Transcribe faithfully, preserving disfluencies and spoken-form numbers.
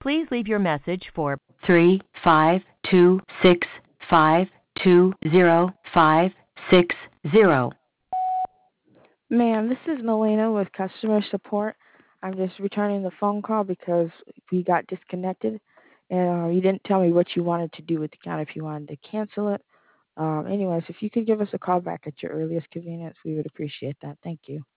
Please leave your message for three five two six five two zero five six zero. Ma'am, this is Melina with customer support. I'm just returning the phone call because we got disconnected, and uh, you didn't tell me what you wanted to do with the account. If you wanted to cancel it, um, anyways, if you could give us a call back at your earliest convenience, we would appreciate that. Thank you.